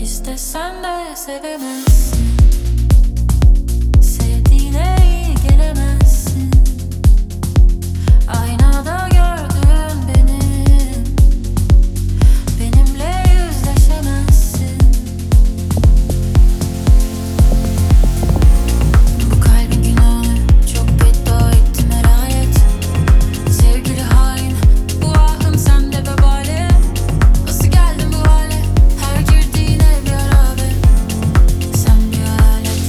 İstesen de sevemezsin. Sevdiğine iyi gelemezsin. Aynada gördüğün benimle yüzleşemezsin. Bu kalbin günahı çok beddua ettim her ayet. Sevgili hain, bu ahım sende vebali. Nasıl geldin bu hale? Her girdiğine bir harabe. Sen bir hayalet.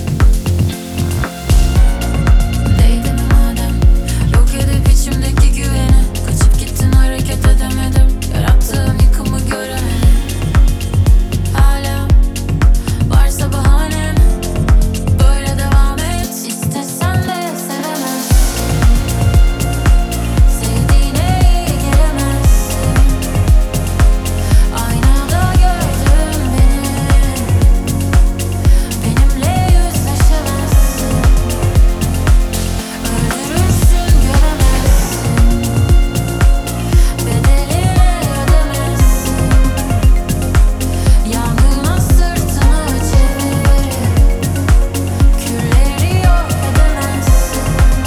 Değdi mi madem? Yok edip içimdeki güveni. Kaçıp gittin, hareket edemedim. Yarattığım yıkımı göremedim. Hala varsa bahanem, böyle devam et. İstesen de sevemezsin. Sevdiğine iyi gelemezsin. Aynada gördüğün benimle yüzleşemezsin. Öldürürsün, göremezsin. Bedelini ödemezsin. Yangına sırtını çevir. Külleri yok edemezsin.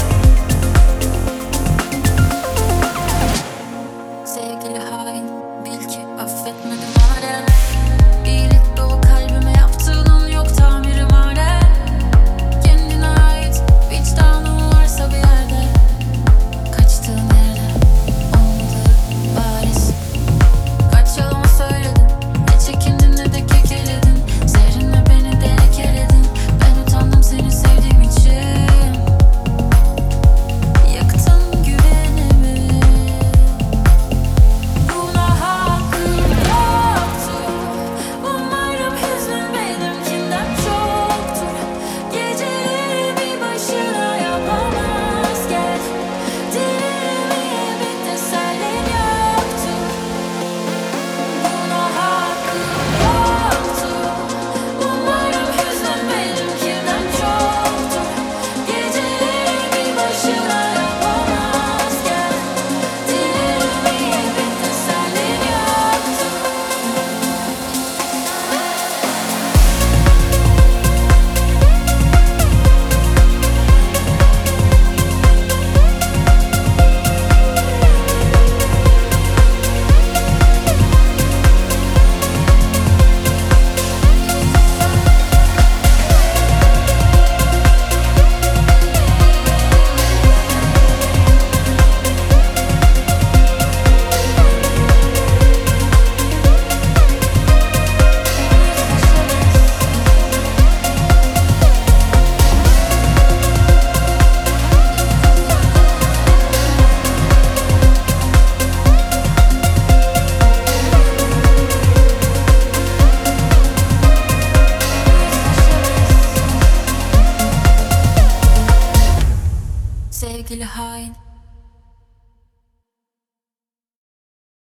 Sevgili hain, bil ki affetmedim halen. İyilik dolu kalbime yaptığının yok tamiri malen. Kendine ait vicdanın varsa bir yerde, kaçtığın yerde olmadığı bariz. Kaç yalan söyledin, ne çekindin ne de kekeledin. Zehrinle beni de lekeledin. Ben utandım seni sevdiğim için. Yaktın güvenimi. Buna hakkım yoktu. Umarım hüznün benimkinden çoktur. Geceleri bir başına yapamaz gel. Dilimi bir tesellim yoktu. Buna hakkım yoktu. Umarım hüznün benimkinden çoktur. Geceleri bir başına yapamaz gel. Dilimi bir tesellim yoktu. Sevgili hain,